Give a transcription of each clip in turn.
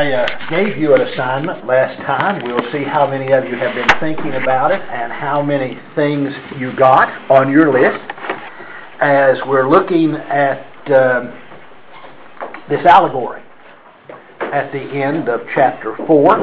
I gave you an assignment last time. We'll see how many of you have been thinking about it and how many things you got on your list as we're looking at this allegory at the end of chapter 4.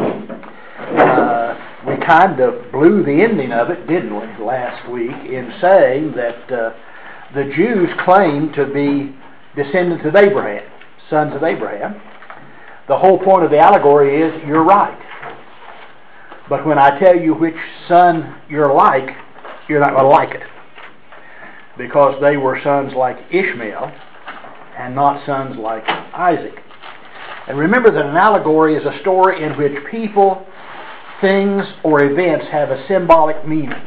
We kind of blew the ending of it, didn't we, last week, in saying that the Jews claimed to be descendants of Abraham, sons of Abraham. The whole point of the allegory is you're right. But when I tell you which son you're like, you're not going to like it. Because they were sons like Ishmael and not sons like Isaac. And remember that an allegory is a story in which people, things, or events have a symbolic meaning.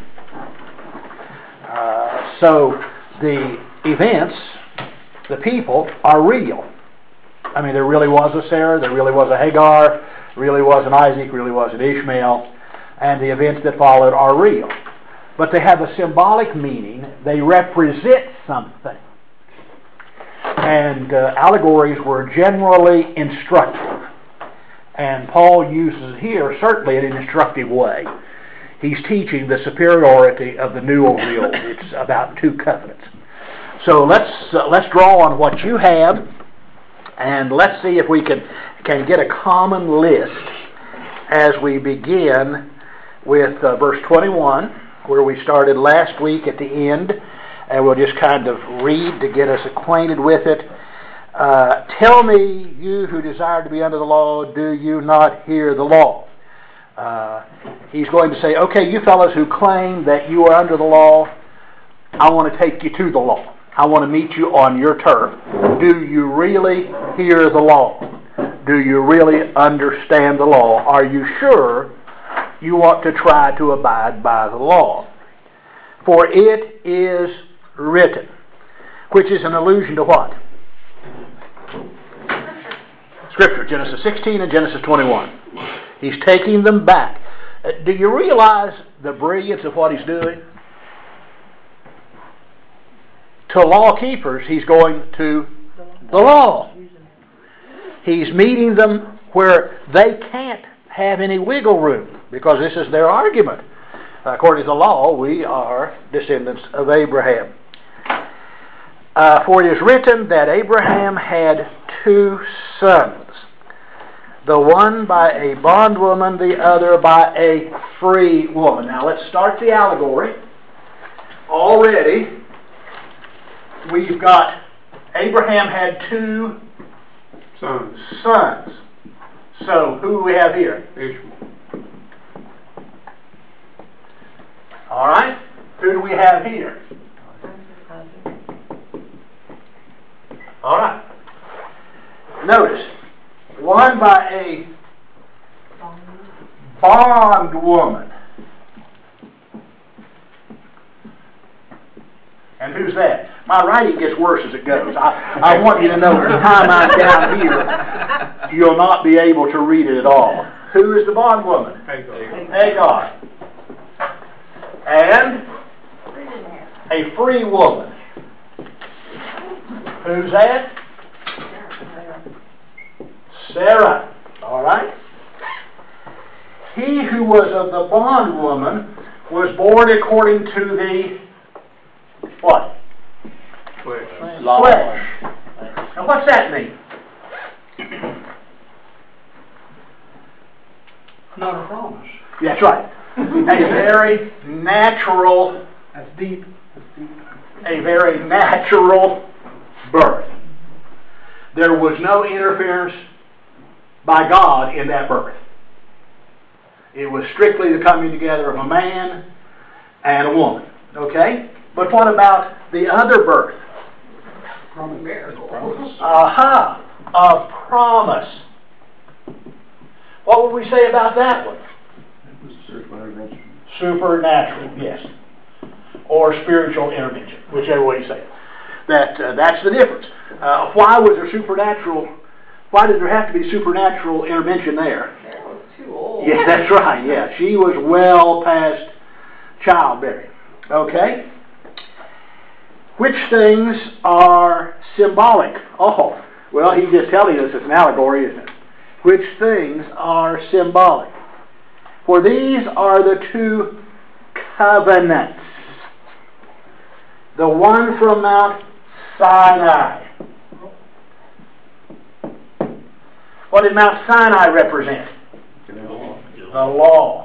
So the events, the people, are real. I mean, there really was a Sarah, there really was a Hagar, really was an Isaac, really was an Ishmael, and the events that followed are real. But they have a symbolic meaning. They represent something. And allegories were generally instructive. And Paul uses it here, certainly in an instructive way. He's teaching the superiority of the new over the old. It's about two covenants. So let's draw on what you have. And let's see if we can get a common list as we begin with verse 21, where we started last week at the end. And we'll just kind of read to get us acquainted with it. Tell me, you who desire to be under the law, do you not hear the law? He's going to say, okay, you fellows who claim that you are under the law, I want to take you to the law. I want to meet you on your turf. Do you really hear the law? Do you really understand the law? Are you sure you want to try to abide by the law? For it is written, which is an allusion to what? Scripture, Genesis 16 and Genesis 21. He's taking them back. Do you realize the brilliance of what he's doing? To law keepers, he's going to the law. He's meeting them where they can't have any wiggle room, because this is their argument. According to the law, we are descendants of Abraham. For it is written that Abraham had two sons, the one by a bondwoman, the other by a free woman. Now let's start the allegory. Already, we've got Abraham had two sons. So who do we have here? Ishmael. All right. Who do we have here? All right. Notice, one by a bondwoman. And who's that? My writing gets worse as it goes. I want you to know, the time I'm down here, you'll not be able to read it at all. Who is the bondwoman? Hagar. And a free woman. Who's that? Sarah. All right. He who was of the bondwoman was born according to the what? Flesh. Now what's that mean? Not a promise. That's right. A very natural, That's deep. a very natural birth. There was no interference by God in that birth. It was strictly the coming together of a man and a woman. Okay? But what about the other birth? Aha! A promise. What would we say about that one? Supernatural, yes. Or spiritual intervention, whichever way you say it. That's the difference. Why was there supernatural? Why did there have to be supernatural intervention there? That was too old. Yes, that's right. Yeah, she was well past childbearing. Okay. Which things are symbolic? Oh, well, he's just telling us it's an allegory, isn't it? which things are symbolic. For these are the two covenants. The one from Mount Sinai. What did Mount Sinai represent? The law.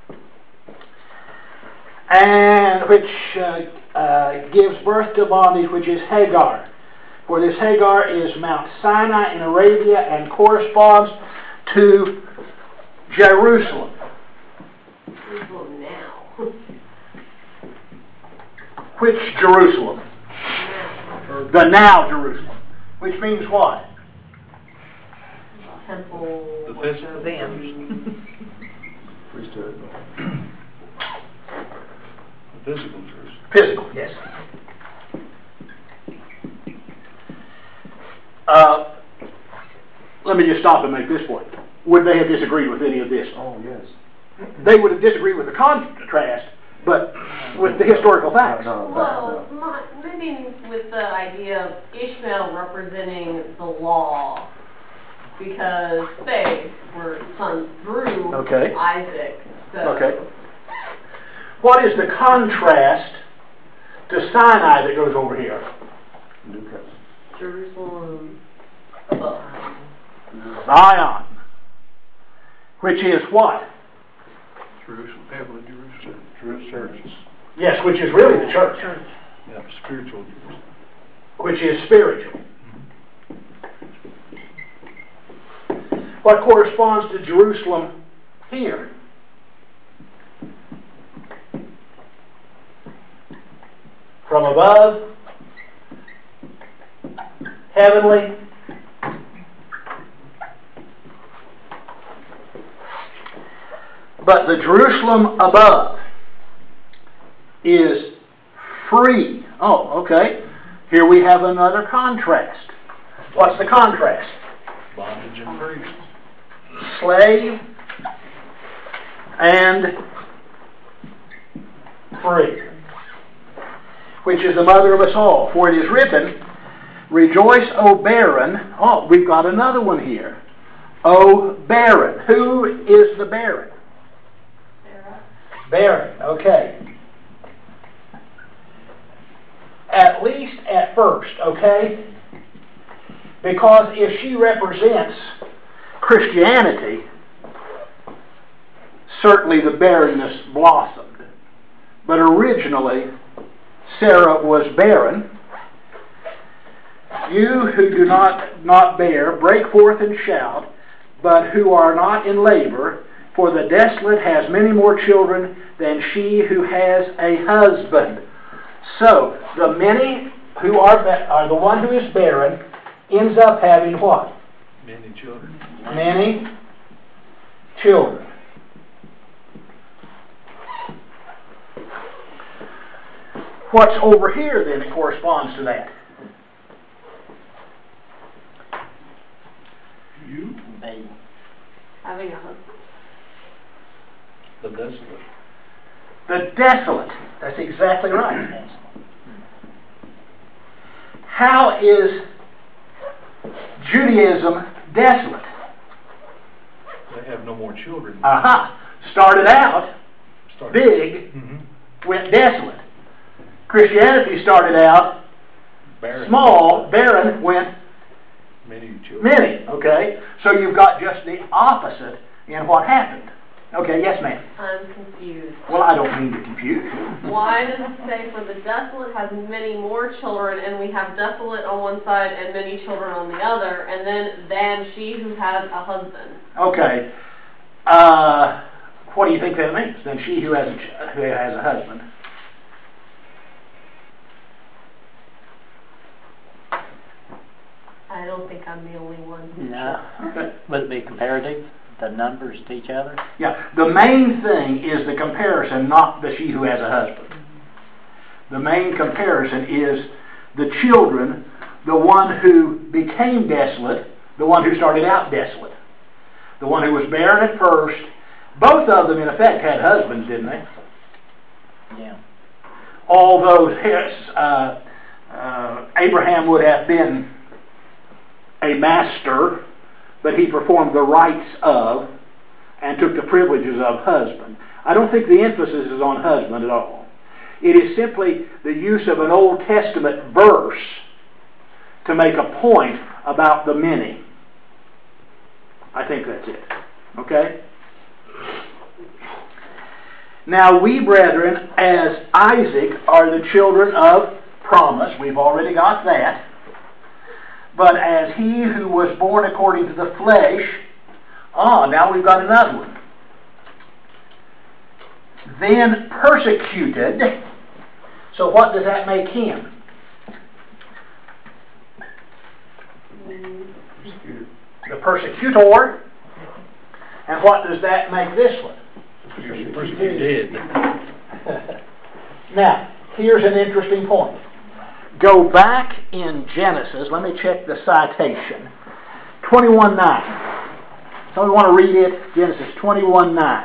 And which gives birth to bondage, which is Hagar. For this Hagar is Mount Sinai in Arabia and corresponds to Jerusalem. Jerusalem now. Which Jerusalem? The now Jerusalem. Which means what? Temple. The physical them. priesthood. The physical Jerusalem. Physical, yes. Let me just stop and make this point. Would they have disagreed with any of this? Oh, yes. They would have disagreed with the contrast, but with the historical facts. Well, maybe with the idea of Ishmael representing the law, because they were sons through Okay. Isaac. So. Okay. What is the contrast to Sinai that goes over here? New covenant. Jerusalem above. Zion. Which is what? Jerusalem, heavenly Jerusalem. Churches. Yes, which is really the church. Yeah, spiritual Jerusalem. Which is spiritual. What corresponds to Jerusalem here? From above, heavenly, but the Jerusalem above is free. Oh, okay. Here we have another contrast. What's the contrast? Bondage and priest. Slave and free, which is the mother of us all. For it is written, rejoice, O barren. Oh, we've got another one here. O barren. Who is the barren? Sarah. Barren, okay. At least at first, okay? Because if she represents Christianity, certainly the barrenness blossomed. But originally, Sarah was barren. You who do not bear, break forth and shout, but who are not in labor, for the desolate has many more children than she who has a husband. So, the many who are the one who is barren ends up having what? Many children. Many children. What's over here then that corresponds to that? You? Having a husband. The desolate. The desolate. That's exactly right. How is Judaism desolate? They have no more children. Aha. Started out big, Mm-hmm. went desolate. Christianity started out Barren. small, barren, went Many children. many. Okay? So you've got just the opposite in what happened. Okay, yes ma'am. I'm confused. Well, I don't mean to confuse you. Why does it say for the desolate has many more children, and we have desolate on one side and many children on the other, and then than she who has a husband? Okay. What do you think that means? Then she who has a husband. I don't think I'm the only one. No. Okay. Would it be comparative, the numbers to each other? Yeah. The main thing is the comparison, not the she who has a husband. The main comparison is the children, the one who became desolate, the one who started out desolate. The one who was barren at first. Both of them, in effect, had husbands, didn't they? Yeah. Although Abraham would have been a master but he performed the rites of and took the privileges of husband. I don't think the emphasis is on husband at all. It is simply the use of an Old Testament verse to make a point about the many. I think that's it. Okay? Now we, brethren, as Isaac, are the children of promise. We've already got that. But as he who was born according to the flesh, now we've got another one. Then persecuted. So what does that make him? The persecutor. And what does that make this one? Persecuted. Now, here's an interesting point. Go back in Genesis. Let me check the citation. 21:9. Somebody want to read it? Genesis 21:9.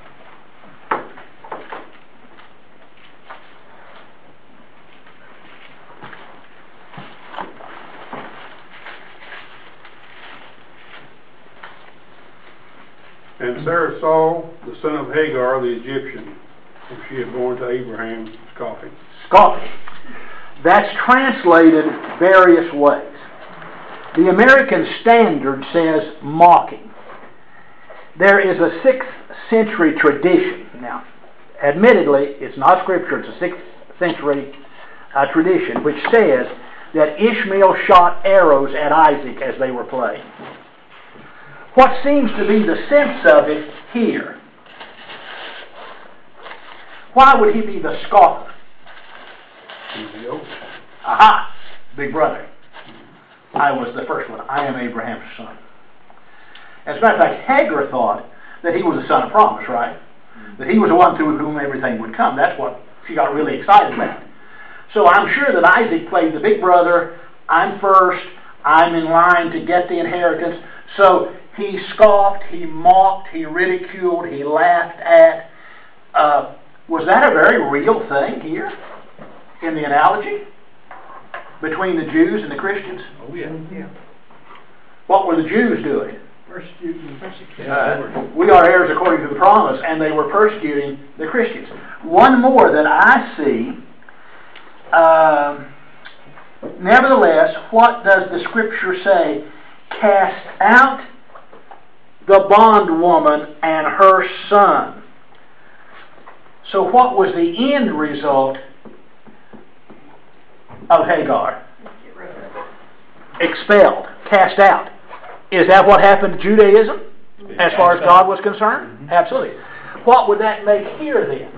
And Sarah saw the son of Hagar, the Egyptian, whom she had born to Abraham, scoffing. Scoffing. That's translated various ways. The American Standard says mocking. There is a 6th century tradition. Now, admittedly, it's not scripture, it's a 6th century tradition which says that Ishmael shot arrows at Isaac as they were playing. What seems to be the sense of it here? Why would he be the scoffer? He's the oldest. Aha! Big brother. I was the first one. I am Abraham's son. As a matter of fact, Hagar thought that he was the son of promise, right? That he was the one through whom everything would come. That's what she got really excited about. So I'm sure that Isaac played the big brother. I'm first. I'm in line to get the inheritance. So he scoffed, he mocked, he ridiculed, he laughed at. Was that a very real thing here in the analogy between the Jews and the Christians? Oh, yeah. What were the Jews doing? Persecuting. We are heirs according to the promise, and they were persecuting the Christians. One more that I see. Nevertheless, what does the Scripture say? Cast out the bondwoman and her son. So what was the end result of Hagar? Expelled, cast out. Is that what happened to Judaism as far as God was concerned? Mm-hmm. Absolutely. What would that make here then?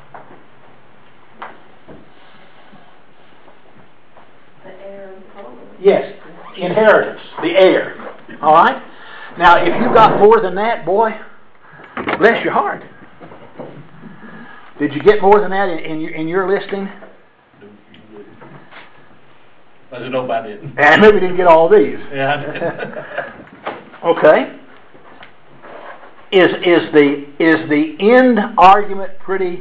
The heir of the promise. Yes, inheritance, the heir. All right? Now, if you got more than that, boy, bless your heart. Did you get more than that in your listing? I don't know about it. And maybe you didn't get all these. Yeah, I did. Okay. Is the end argument pretty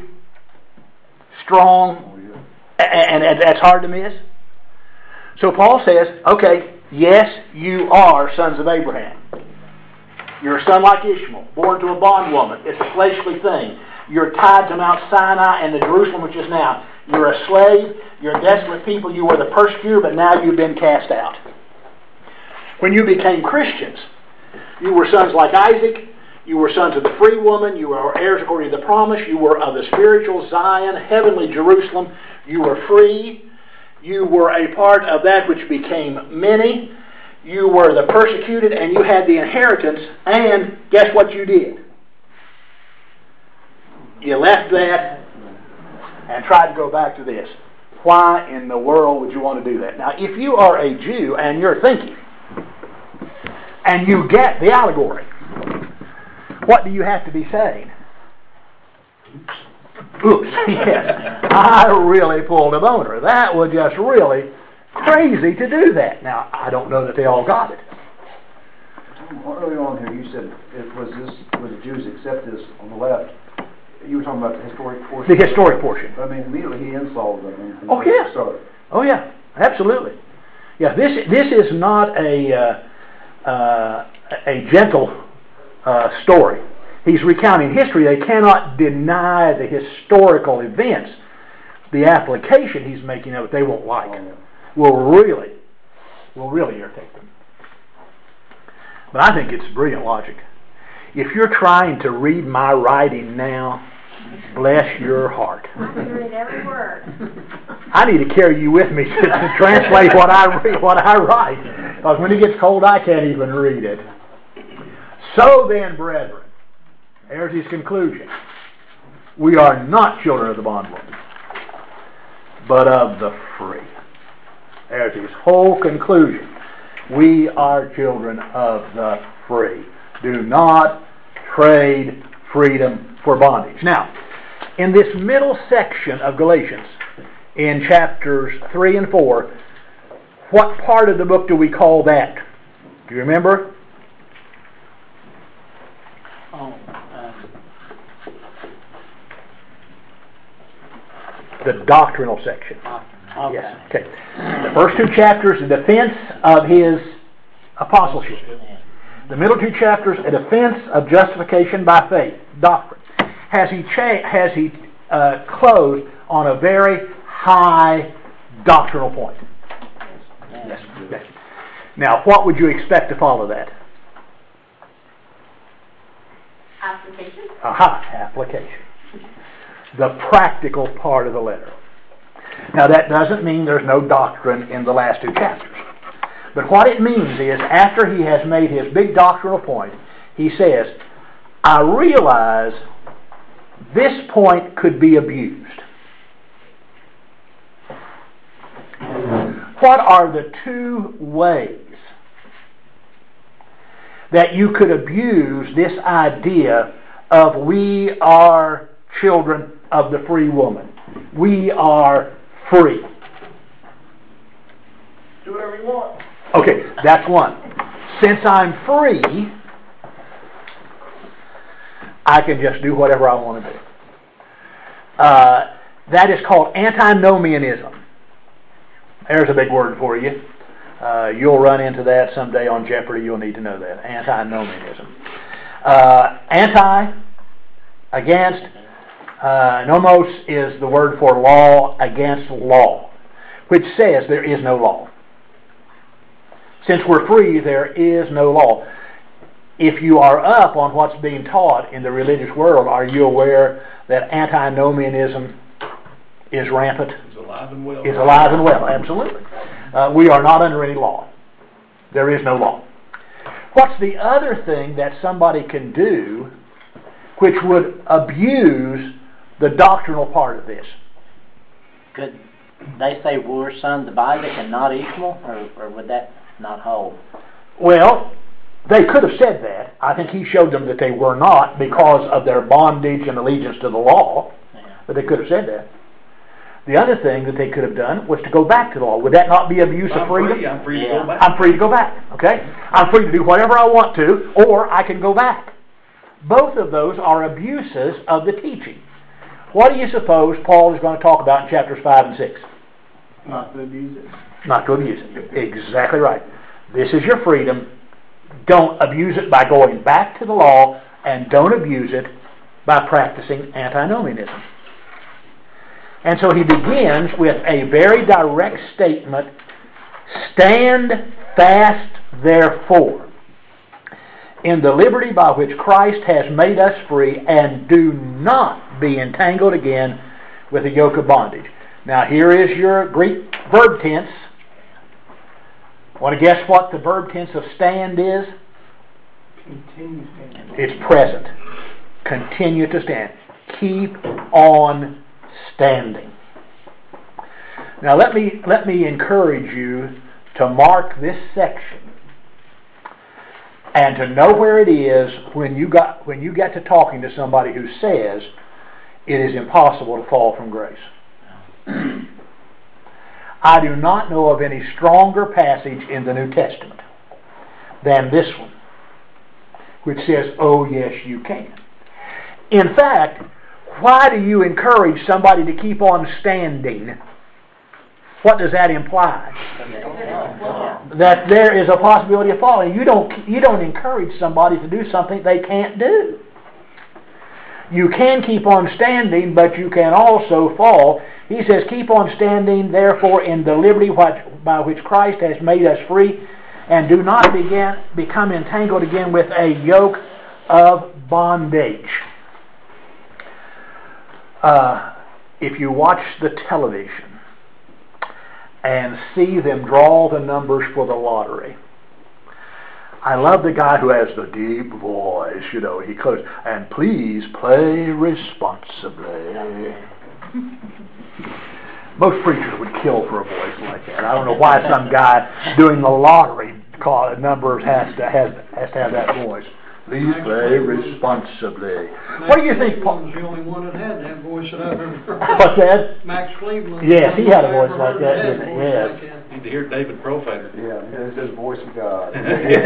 strong, and that's hard to miss? So Paul says, okay, yes, you are sons of Abraham. You're a son like Ishmael, born to a bondwoman. It's a fleshly thing. You're tied to Mount Sinai and the Jerusalem which is now. You're a slave. You're a desolate people. You were the persecutor, but now you've been cast out. When you became Christians, you were sons like Isaac. You were sons of the free woman. You were heirs according to the promise. You were of the spiritual Zion, heavenly Jerusalem. You were free. You were a part of that which became many. You were the persecuted, and you had the inheritance. And guess what you did? You left that and tried to go back to this. Why in the world would you want to do that? Now, if you are a Jew and you're thinking, and you get the allegory, what do you have to be saying? Oops, yes, I really pulled a boner. That was just really crazy to do that. Now, I don't know that they all got it. Earlier on here, you said was the Jews accept this on the left? You were talking about the historic portion. The historic portion. I mean, immediately he insulted them. Oh yeah. Oh yeah. Absolutely. Yeah. This is not a gentle story. He's recounting history. They cannot deny the historical events. The application he's making of it, they won't like. Will really irritate them. But I think it's brilliant logic. If you're trying to read my writing now, bless your heart. I can read every word. I need to carry you with me to translate what I write. Because when it gets cold, I can't even read it. So then, brethren, there's his conclusion. We are not children of the bondwoman, but of the free. There's his whole conclusion. We are children of the free. Do not trade freedom for bondage. Now, in this middle section of Galatians, in chapters 3 and 4, what part of the book do we call that? Do you remember? The doctrinal section. Okay. Yes. Okay. The first 2 chapters, the defense of his apostleship. The middle 2 chapters, a defense of justification by faith, doctrine. Has he closed on a very high doctrinal point? Yes. Yes. Now, what would you expect to follow that? Application. Aha, application. The practical part of the letter. Now, that doesn't mean there's no doctrine in the last 2 chapters. But what it means is, after he has made his big doctrinal point, he says, I realize this point could be abused. What are the 2 ways that you could abuse this idea of we are children of the free woman? We are free. Do whatever you want. Okay, that's one. Since I'm free, I can just do whatever I want to do. That is called antinomianism. There's a big word for you. You'll run into that someday on Jeopardy. You'll need to know that. Antinomianism. Anti, against. Nomos is the word for law, against law, which says there is no law. Since we're free, there is no law. If you are up on what's being taught in the religious world, are you aware that antinomianism is rampant? It's alive and well. It's alive and well, absolutely. We are not under any law. There is no law. What's the other thing that somebody can do which would abuse the doctrinal part of this? Could they say we're sons of Isaac and not equal, or would that not hold? Well, they could have said that. I think he showed them that they were not because of their bondage and allegiance to the law. Yeah. But they could have said that. The other thing that they could have done was to go back to the law. Would that not be abuse of freedom? I'm free to Yeah. go back. I'm free to go back, okay? I'm free to do whatever I want to, or I can go back. Both of those are abuses of the teaching. What do you suppose Paul is going to talk about in chapters 5 and 6? Not to abuse it. Not to abuse it. Exactly right. This is your freedom. Don't abuse it by going back to the law, and don't abuse it by practicing antinomianism. And so he begins with a very direct statement, stand fast therefore in the liberty by which Christ has made us free, and do not be entangled again with the yoke of bondage. Now here is your Greek verb tense. Want to guess what the verb tense of stand is? Continue standing. It's present. Continue to stand. Keep on standing. Now let me encourage you to mark this section and to know where it is when you get to talking to somebody who says it is impossible to fall from grace. I do not know of any stronger passage in the New Testament than this one, which says, oh yes, you can. In fact, why do you encourage somebody to keep on standing? What does that imply? That there is a possibility of falling. You don't encourage somebody to do something they can't do. You can keep on standing, but you can also fall. He says, keep on standing, therefore, in the liberty by which Christ has made us free, and do not become entangled again with a yoke of bondage. If you watch the television and see them draw the numbers for the lottery, I love the guy who has the deep voice, he goes, and please play responsibly. Most preachers would kill for a voice like that. I don't know why some guy doing the lottery numbers has to have that voice. Please play responsibly. What do you think, Paul? Max Cleveland was the only one that had that voice that I've ever heard. What's that? Max Cleveland. Yes, he had a voice like that, didn't he? Yes. Need to hear David Profader. Yeah, it's the voice of God.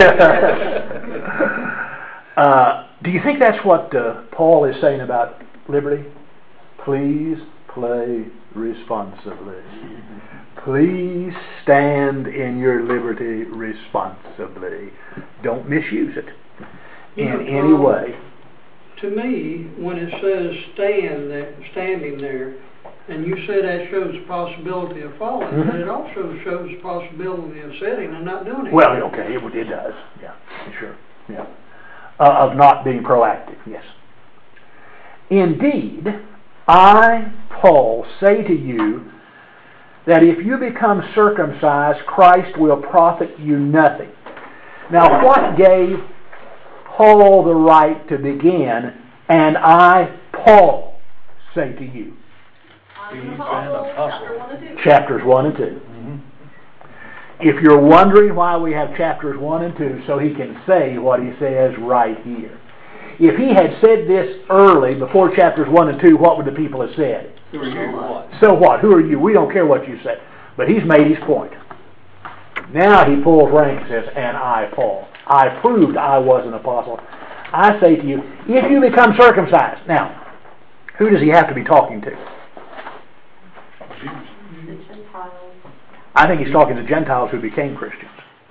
Do you think that's what Paul is saying about liberty? Please play responsibly. Please stand in your liberty responsibly. Don't misuse it in any way. To me, when it says standing there, and you say that shows the possibility of falling, but it also shows the possibility of sitting and not doing it. Well, okay, it does. Yeah, sure. Yeah, of not being proactive. Yes. Indeed, I, Paul, say to you that if you become circumcised, Christ will profit you nothing. Now, what gave Paul the right to begin, and I, Paul, say to you? Chapters 1 and 2. Mm-hmm. If you're wondering why we have chapters 1 and 2, so he can say what he says right here. If he had said this early, before chapters 1 and 2, what would the people have said? Who are you? What? So what? Who are you? We don't care what you say. But he's made his point. Now he pulls rank and says, and I, Paul. I proved I was an apostle. I say to you, if you become circumcised. Now, who does he have to be talking to? I think he's talking to Gentiles who became Christians.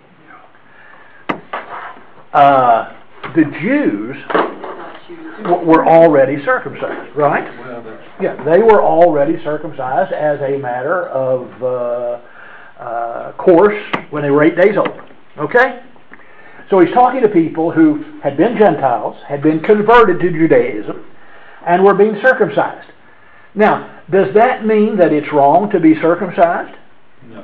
The Jews were already circumcised, right? Yeah, they were already circumcised as a matter of course when they were 8 days old. Okay? So he's talking to people who had been Gentiles, had been converted to Judaism, and were being circumcised. Now, does that mean that it's wrong to be circumcised? No.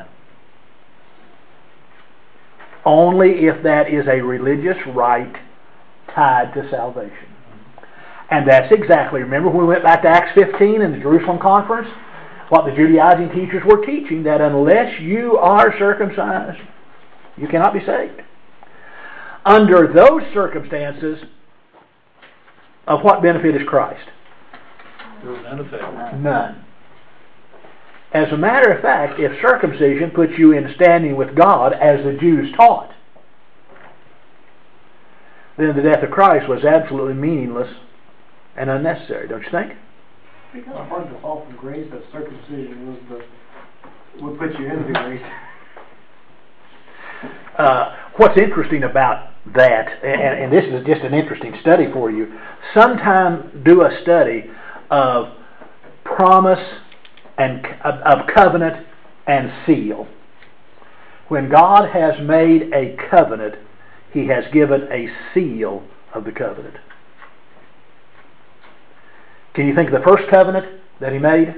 Only if that is a religious rite tied to salvation. And that's exactly, remember when we went back to Acts 15 in the Jerusalem conference? What the Judaizing teachers were teaching, that unless you are circumcised, you cannot be saved. Under those circumstances, of what benefit is Christ? None effect. None. As a matter of fact, if circumcision puts you in standing with God, as the Jews taught, then the death of Christ was absolutely meaningless and unnecessary, don't you think? It's kind of hard to fall from grace that circumcision would put you into grace. What's interesting about that, and this is just an interesting study for you, sometime do a study of promise and of covenant and seal. When God has made a covenant, He has given a seal of the covenant. Can you think of the first covenant that He made?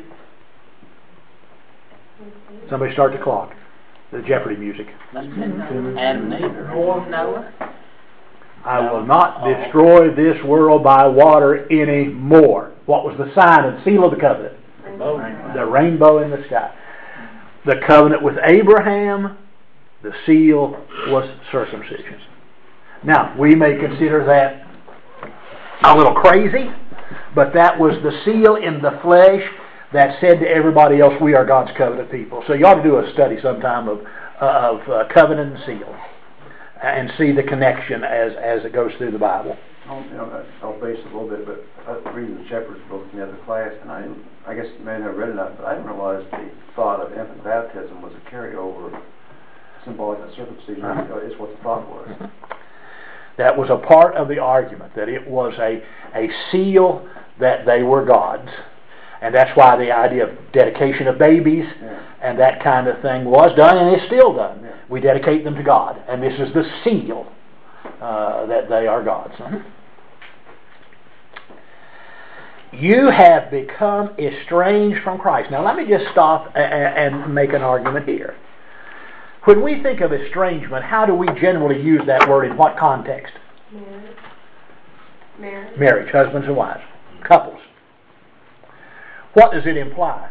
Somebody start the clock. The Jeopardy music. And neither. Noah. I will not destroy this world by water anymore. What was the sign and seal of the covenant? The rainbow in the sky. The covenant with Abraham, the seal was circumcision. Now, we may consider that a little crazy, but that was the seal in the flesh that said to everybody else, we are God's covenant people. So you ought to do a study sometime of covenant and seal and see the connection as it goes through the Bible. I'll base it a little bit, but I was reading the Shepherd's book in the other class, and I guess you may have read enough, but I didn't realize the thought of infant baptism was a carryover, symbolic of circumcision. Is what the thought was. That was a part of the argument, that it was a seal that they were God's. And that's why the idea of dedication of babies and that kind of thing was done, and is still done. Yeah. We dedicate them to God, and this is the seal that they are God's. You have become estranged from Christ. Now let me just stop and make an argument here. When we think of estrangement, how do we generally use that word in what context? Marriage, husbands and wives, couples. What does it imply?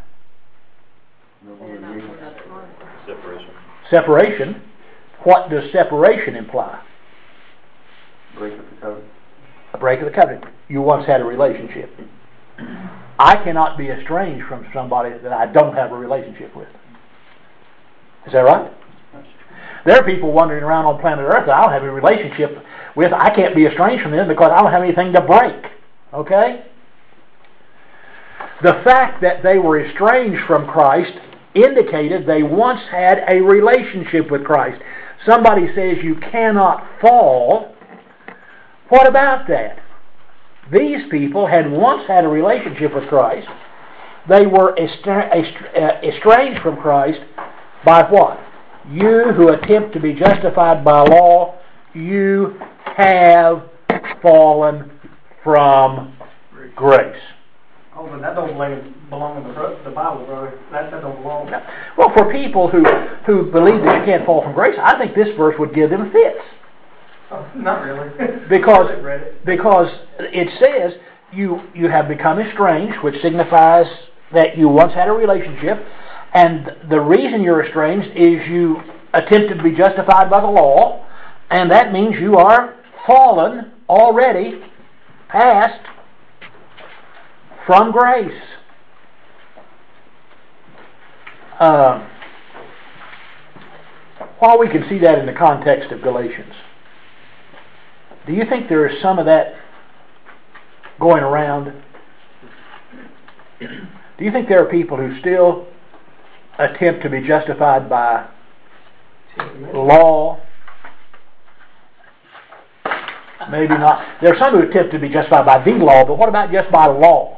Separation. Separation. What does separation imply? Break of the covenant. A break of the covenant. You once had a relationship. I cannot be estranged from somebody that I don't have a relationship with. Is that right? There are people wandering around on planet Earth that I don't have a relationship with. I can't be estranged from them because I don't have anything to break. Okay? The fact that they were estranged from Christ indicated they once had a relationship with Christ. Somebody says you cannot fall. What about that? These people had once had a relationship with Christ. They were estranged from Christ by what? You who attempt to be justified by law, you have fallen from grace. Oh, but that don't belong in the Bible, brother. That don't belong. Well, for people who believe that you can't fall from grace, I think this verse would give them fits. Oh, not really. Because it says you have become estranged, which signifies that you once had a relationship, and the reason you're estranged is you attempted to be justified by the law, and that means you are fallen already, past from grace. While we can see that in the context of Galatians, do you think there is some of that going around? Do you think there are people who still attempt to be justified by law? Maybe not. There are some who attempt to be justified by the law, but what about just by law?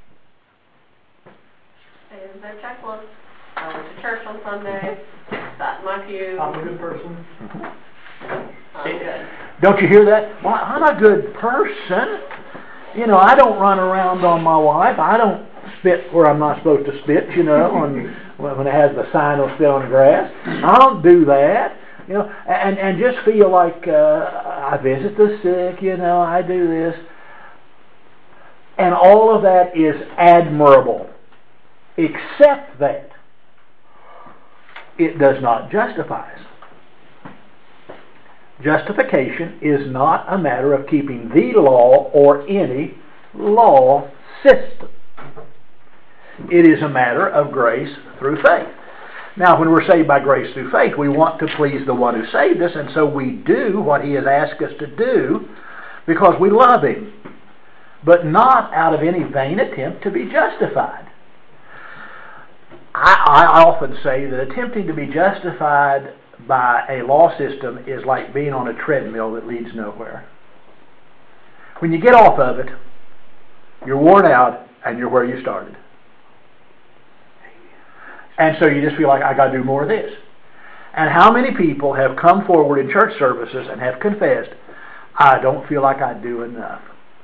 There's their checklist. I went to church on Sunday. Sat in my pew. I'm a good person. I'm good. Don't you hear that? Well, I'm a good person. You know, I don't run around on my wife. I don't spit where I'm not supposed to spit, you know, when it has the sign of spit on the grass. I don't do that. You know, and just feel like I visit the sick, you know, I do this. And all of that is admirable, except that it does not justify us. Justification is not a matter of keeping the law or any law system. It is a matter of grace through faith. Now, when we're saved by grace through faith, we want to please the one who saved us, and so we do what He has asked us to do because we love Him, but not out of any vain attempt to be justified. I often say that attempting to be justified by a law system is like being on a treadmill that leads nowhere. When you get off of it, you're worn out and you're where you started. And so you just feel like, I got to do more of this. And how many people have come forward in church services and have confessed, I don't feel like I do enough.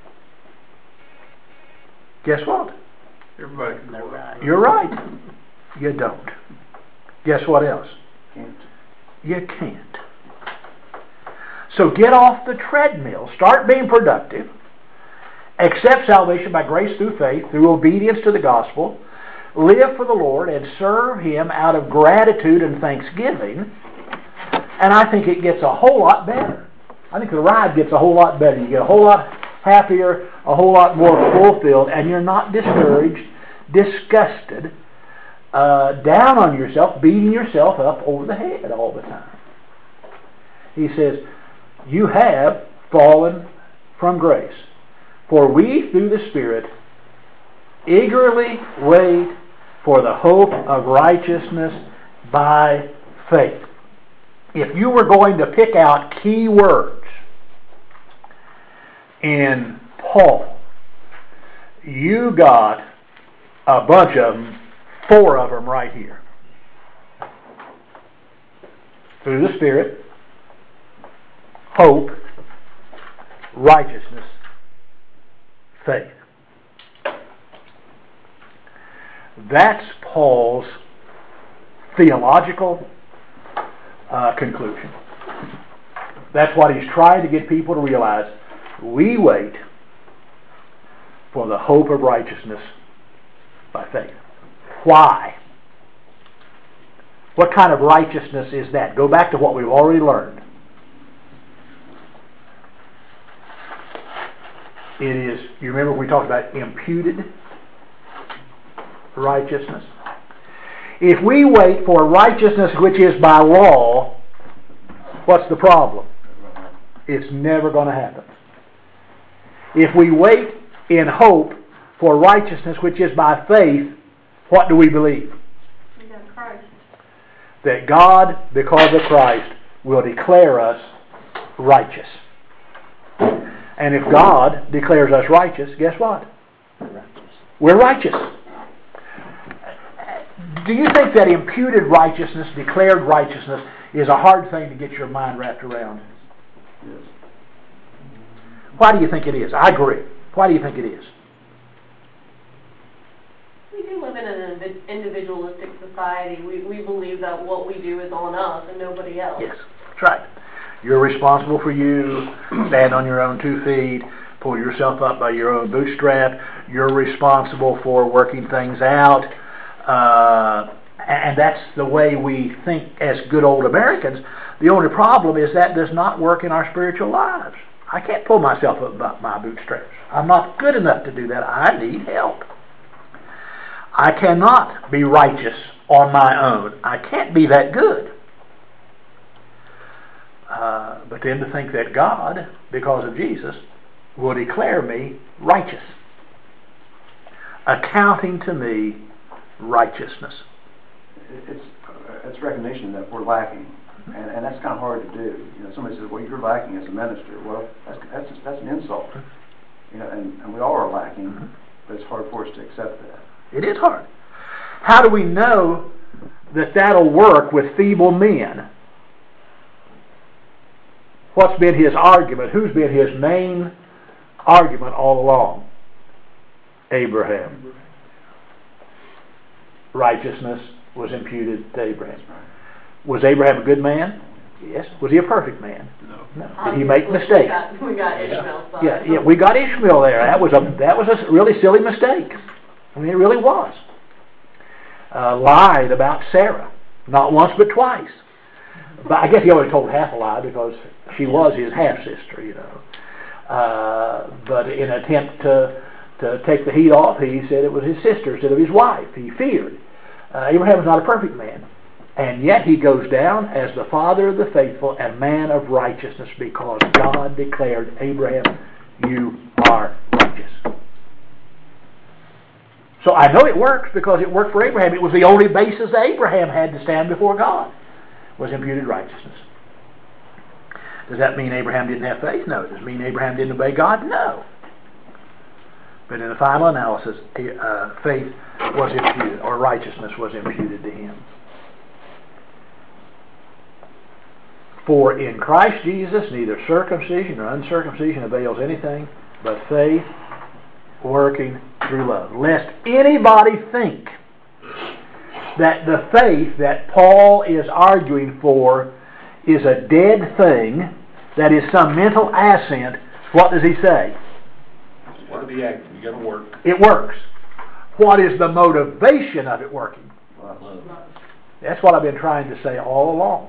Guess what? Everybody can go Right. You're right. You don't. Guess what else? Can't. You can't. So get off the treadmill. Start being productive. Accept salvation by grace through faith, through obedience to the gospel. Live for the Lord and serve Him out of gratitude and thanksgiving. And I think it gets a whole lot better. I think the ride gets a whole lot better. You get a whole lot happier, a whole lot more fulfilled, and you're not discouraged, disgusted, down on yourself, beating yourself up over the head all the time. He says, you have fallen from grace. For we, through the Spirit, eagerly wait for the hope of righteousness by faith. If you were going to pick out key words in Paul, you got a bunch of them, 4 of them right here. Through the Spirit, hope, righteousness, faith. That's Paul's theological conclusion. That's what he's trying to get people to realize. We wait for the hope of righteousness by faith. Why? What kind of righteousness is that? Go back to what we've already learned. It is, you remember we talked about imputed righteousness? If we wait for righteousness which is by law, what's the problem? It's never going to happen. If we wait in hope for righteousness which is by faith, what do we believe? We got Christ. That God, because of Christ, will declare us righteous. And if God declares us righteous, guess what? We're righteous. Do you think that imputed righteousness, declared righteousness, is a hard thing to get your mind wrapped around? Yes. Why do you think it is? I agree. Why do you think it is? We do live in an individualistic society. We believe that what we do is on us and nobody else. Yes, that's right. You're responsible for you. Stand on your own 2 feet. Pull yourself up by your own bootstrap. You're responsible for working things out. And that's the way we think as good old Americans. The only problem is that does not work in our spiritual lives. I can't pull myself up by my bootstraps. I'm not good enough to do that. I need help. I cannot be righteous on my own. I can't be that good. But then to think that God, because of Jesus, will declare me righteous, accounting to me righteousness. It's recognition that we're lacking, and that's kind of hard to do. You know, somebody says, "Well, you're lacking as a minister." Well, that's an insult. You know, and we all are lacking, but it's hard for us to accept that. It is hard. How do we know that that'll work with feeble men? What's been his argument? Who's been his main argument all along? Abraham. Righteousness was imputed to Abraham. Was Abraham a good man? Yes. Was he a perfect man? No. Did he make mistakes? We got Ishmael. Yeah, we got Ishmael there. That was a really silly mistake. I mean, it really was. Lied about Sarah, not once but twice. But I guess he only told half a lie because she was his half sister, you know. But in an attempt to take the heat off, he said it was his sister instead of his wife. He feared. Abraham was not a perfect man. And yet he goes down as the father of the faithful and man of righteousness because God declared, Abraham, you are righteous. So I know it works because it worked for Abraham. It was the only basis Abraham had to stand before God, was imputed righteousness. Does that mean Abraham didn't have faith? No. Does it mean Abraham didn't obey God? No. But in the final analysis, faith was imputed, or righteousness was imputed to him. For in Christ Jesus neither circumcision nor uncircumcision avails anything, but faith working through love. Lest anybody think that the faith that Paul is arguing for is a dead thing, that is some mental assent. What does he say? It's got to be active. You got to work. It works. What is the motivation of it working? Love. That's what I've been trying to say all along.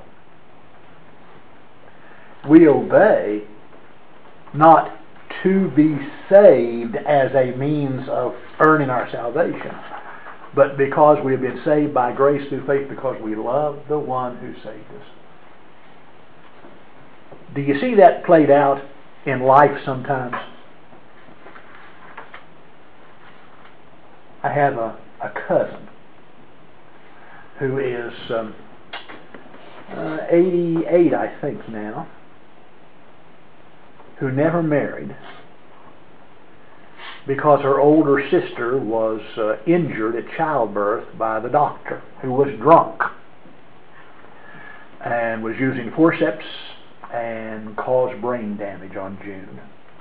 We obey not to be saved as a means of earning our salvation, but because we have been saved by grace through faith because we love the one who saved us. Do you see that played out in life sometimes. I have a cousin who is 88, I think now, who never married because her older sister was injured at childbirth by the doctor, who was drunk and was using forceps and caused brain damage on June.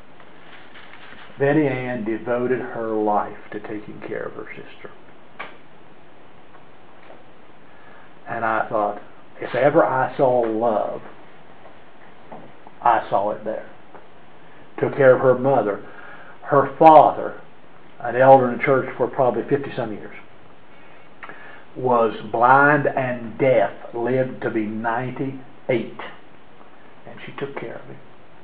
Betty Ann devoted her life to taking care of her sister. And I thought, if ever I saw love, I saw it there. Took care of her mother. Her father, an elder in the church for probably 50-some years, was blind and deaf, lived to be 98, and she took care of him.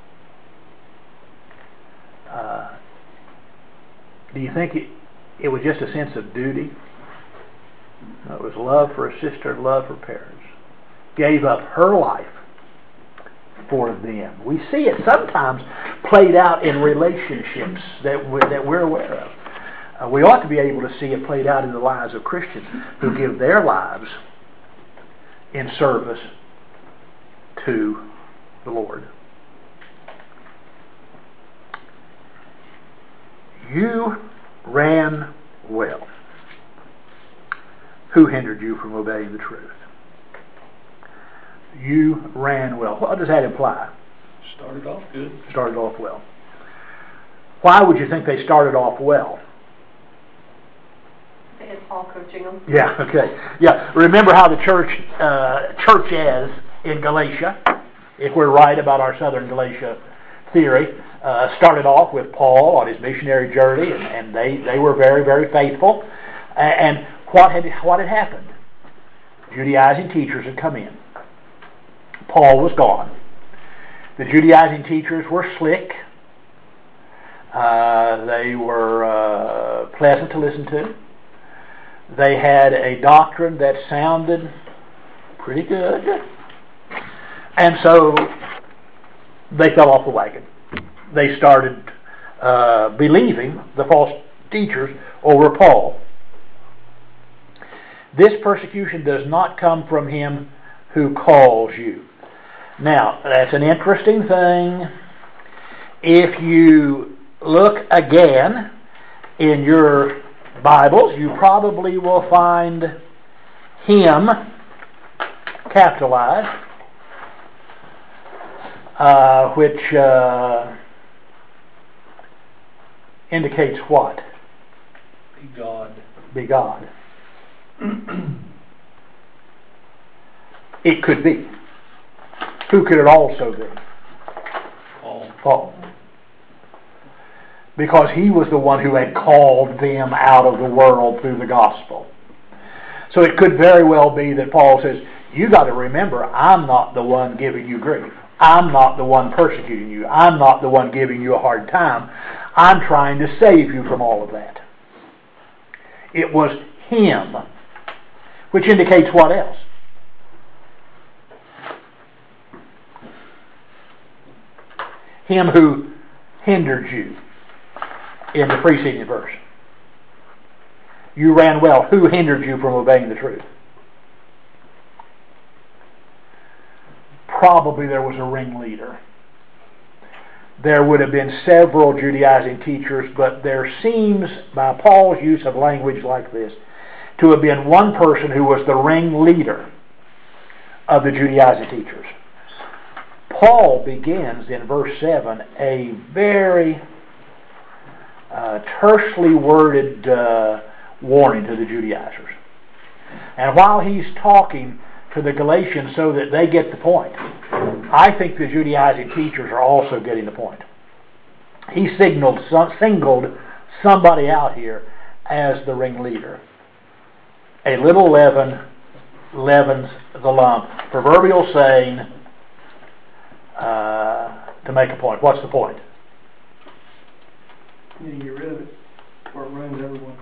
Do you think it was just a sense of duty? No, it was love for a sister, love for parents. Gave up her life for them. We see it sometimes played out in relationships that we're aware of. We ought to be able to see it played out in the lives of Christians who give their lives in service to the Lord. You ran well. Who hindered you from obeying the truth? You ran well. What does that imply? Started off good. Started off well. Why would you think they started off well? They had Paul coaching them. Yeah, okay. Yeah, remember how the church is in Galatia, if we're right about our southern Galatia theory, started off with Paul on his missionary journey, and they were very, very faithful. And what had happened? Judaizing teachers had come in. Paul was gone. The Judaizing teachers were slick. They were pleasant to listen to. They had a doctrine that sounded pretty good. And so they fell off the wagon. They started believing the false teachers over Paul. This persecution does not come from him who calls you. Now, that's an interesting thing. If you look again in your Bibles, you probably will find him capitalized, which indicates what? Be God. Be God. It could be. Who could it also be? Paul. Because he was the one who had called them out of the world through the gospel. So it could very well be that Paul says, you got to remember, I'm not the one giving you grief. I'm not the one persecuting you. I'm not the one giving you a hard time. I'm trying to save you from all of that. It was him. Which indicates what else? Him who hindered you in the preceding verse. You ran well. Who hindered you from obeying the truth? Probably there was a ringleader. There would have been several Judaizing teachers, but there seems, by Paul's use of language like this, to have been one person who was the ringleader of the Judaizing teachers. Paul begins in verse 7 a very tersely worded warning to the Judaizers. And while he's talking to the Galatians so that they get the point, I think the Judaizing teachers are also getting the point. He singled somebody out here as the ringleader. A little leaven leavens the lump. Proverbial saying to make a point. What's the point? You need to get rid of it, or it ruins everyone.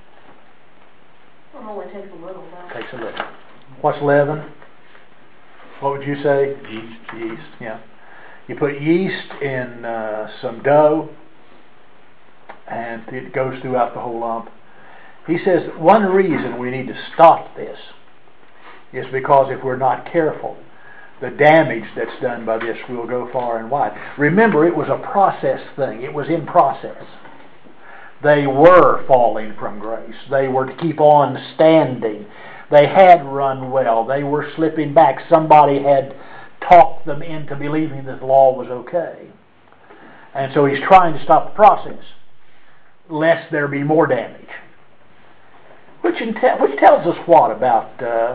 It only takes a little, though. Takes a little. What's leaven? What would you say? Yeast. Yeast, yeah. You put yeast in some dough, and it goes throughout the whole lump. He says one reason we need to stop this is because if we're not careful, the damage that's done by this will go far and wide. Remember, it was a process thing. It was in process. They were falling from grace. They were to keep on standing. They had run well. They were slipping back. Somebody had talked them into believing that the law was okay. And so he's trying to stop the process, lest there be more damage. Which tells us what about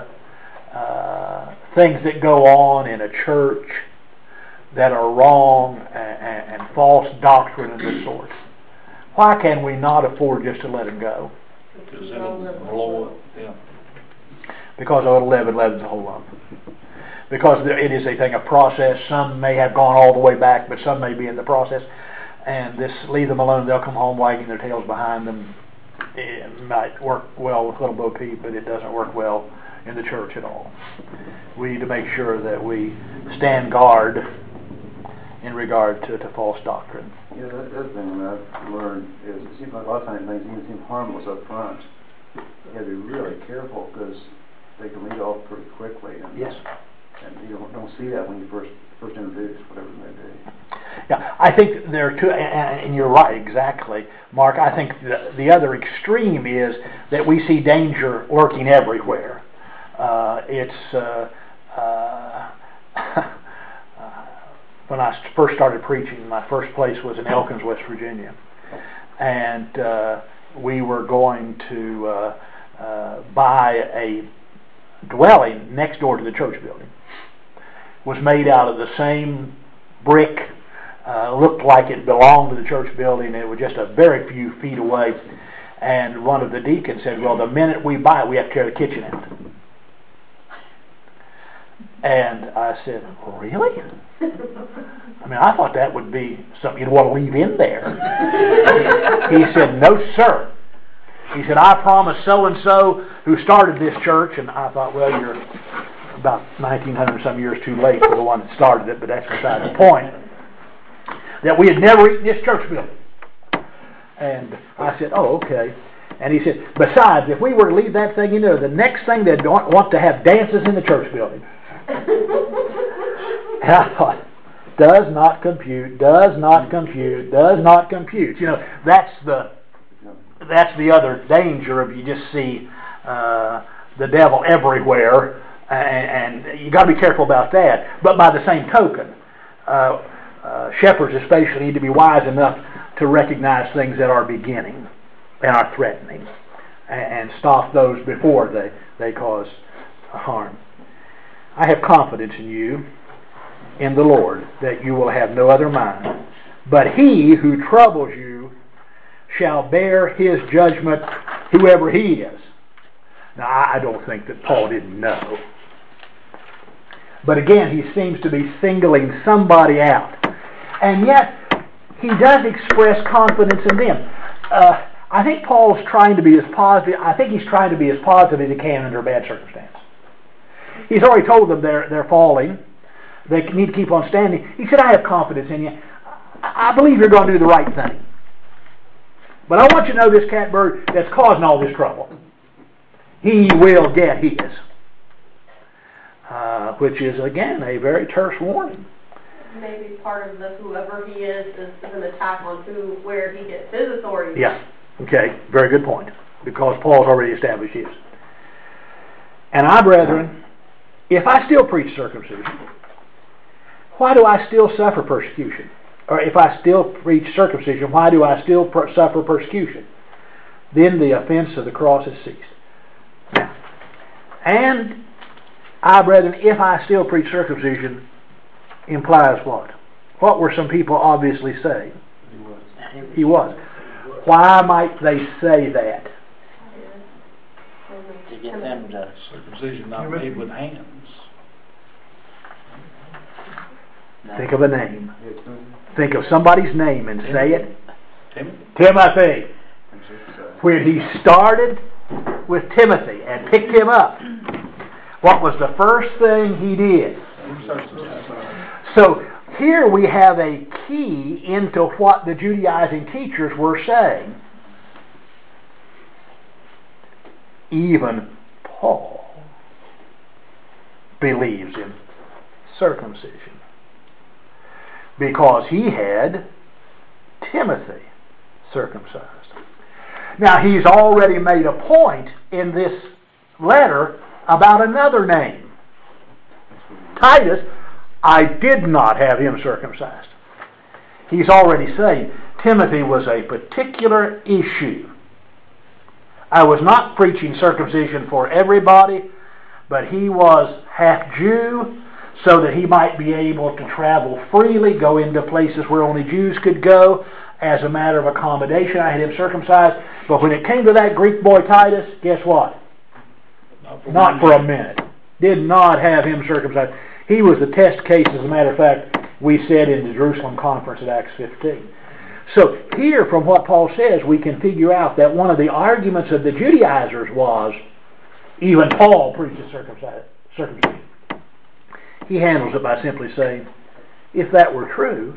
things that go on in a church that are wrong and false doctrine of this sort. Why can we not afford just to let them go? Because it'll blow up. Yeah. Because of 11 is a whole lump. Because it is a thing of process. Some may have gone all the way back, but some may be in the process. And this, leave them alone. They'll come home wagging their tails behind them. It might work well with Little Bo Peep, but it doesn't work well in the church at all. We need to make sure that we stand guard in regard to false doctrine. Yeah, the other thing that I've learned is it seems like a lot of times things even seem harmless up front. You have to be really careful because they can lead off pretty quickly. And, yes. And you don't see that when you first introduce whatever it may be. Yeah, I think there are two, and you're right, exactly, Mark. I think the other extreme is that we see danger lurking everywhere. When I first started preaching, my first place was in Elkins, West Virginia, and we were going to buy a dwelling next door to the church building. It was made out of the same brick, looked like it belonged to the church building. It was just a very few feet away, and one of the deacons said, well, the minute we buy it, we have to tear the kitchen out. And I said, really? I mean, I thought that would be something you'd want to leave in there. He said, no, sir. He said, I promised so-and-so who started this church, and I thought, well, you're about 1900 some years too late for the one that started it, but that's beside the point, that we had never eaten this church building. And I said, oh, okay. And he said, besides, if we were to leave that thing in there, the next thing they'd want to have dances in the church building. And I thought, does not compute, does not compute, does not compute. You know, that's the other danger of you just see the devil everywhere, and you got to be careful about that. But by the same token, shepherds especially need to be wise enough to recognize things that are beginning and are threatening, and stop those before they cause harm. I have confidence in you, in the Lord, that you will have no other mind. But he who troubles you shall bear his judgment, whoever he is. Now, I don't think that Paul didn't know. But again, he seems to be singling somebody out. And yet, he does express confidence in them. I think Paul's trying to be as positive. I think he's trying to be as positive as he can under a bad circumstance. He's already told them they're falling. They need to keep on standing. He said, I have confidence in you. I believe you're going to do the right thing. But I want you to know this catbird that's causing all this trouble, he will get his. Which is, again, a very terse warning. Maybe part of the whoever he is an attack on where he gets his authority. Yeah. Okay. Very good point. Because Paul's already established his. And I, brethren, if I still preach circumcision, why do I still suffer persecution? Or if I still preach circumcision, why do I still suffer persecution? Then the offense of the cross has ceased. Now, and I, brethren, if I still preach circumcision, implies what? What were some people obviously saying? He was. Why might they say that? To get them to Circumcision not made with hands. Think of a name. Think of somebody's name and say it. Timothy. When he started with Timothy and picked him up, what was the first thing he did? So here we have a key into what the Judaizing teachers were saying. Even Paul believes in circumcision because he had Timothy circumcised. Now, he's already made a point in this letter about another name. Titus, I did not have him circumcised. He's already saying Timothy was a particular issue. I was not preaching circumcision for everybody, but he was half Jew, so that he might be able to travel freely, go into places where only Jews could go. As a matter of accommodation, I had him circumcised. But when it came to that Greek boy Titus, guess what? Not for a minute. Did not have him circumcised. He was the test case, as a matter of fact, we said in the Jerusalem conference at Acts 15. So here, from what Paul says, we can figure out that one of the arguments of the Judaizers was, even Paul preaches circumcision. He handles it by simply saying, if that were true,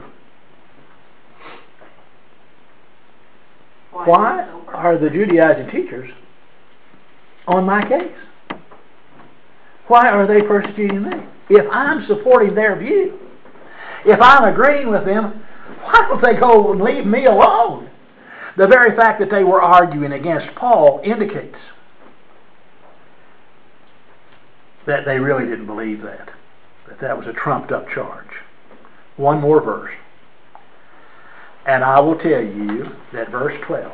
why are the Judaizing teachers on my case? Why are they persecuting me? If I'm supporting their view, if I'm agreeing with them, why don't they go and leave me alone? The very fact that they were arguing against Paul indicates that they really didn't believe that that was a trumped up charge. One more verse. And I will tell you that verse 12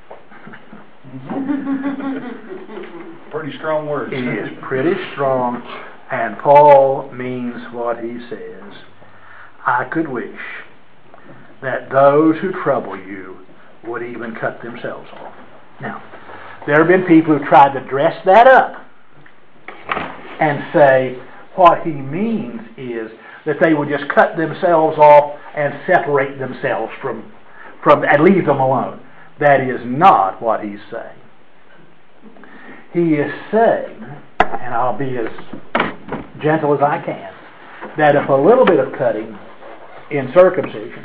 Pretty strong words. is pretty strong, and Paul means what he says. I could wish that those who trouble you would even cut themselves off. Now, there have been people who tried to dress that up and say what he means is that they would just cut themselves off and separate themselves from and leave them alone. That is not what he's saying. He is saying, and I'll be as gentle as I can, that if a little bit of cutting in circumcision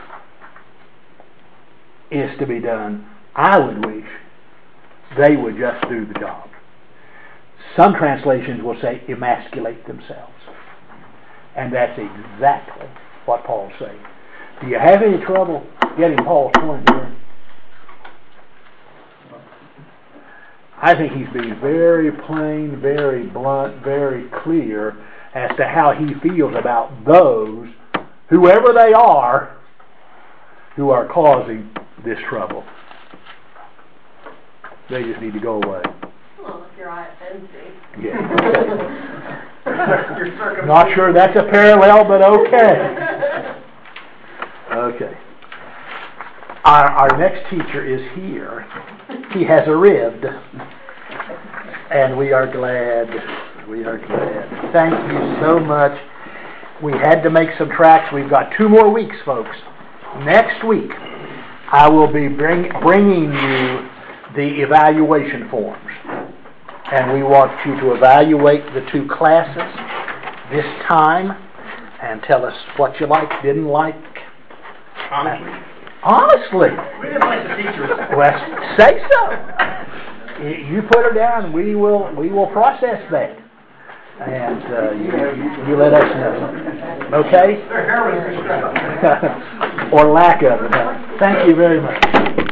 is to be done, I would wish they would just do the job. Some translations will say emasculate themselves. And that's exactly what Paul's saying. Do you have any trouble getting Paul's point here? I think he's being very plain, very blunt, very clear as to how he feels about those, whoever they are, who are causing this trouble. They just need to go away. Well, if you're IFNC. Yeah. Not sure that's a parallel, but okay. Okay. Our next teacher is here. He has arrived. And we are glad. We are glad. Thank you so much. We had to make some tracks. We've got 2 more weeks, folks. Next week, I will be bringing you the evaluation forms. And we want you to evaluate the 2 classes this time and tell us what you liked, didn't like. Honestly. We didn't like the teachers. Well, say so. You put her down and we will process that. And you let us know. Okay? Their hair was Or lack of it. Thank you very much.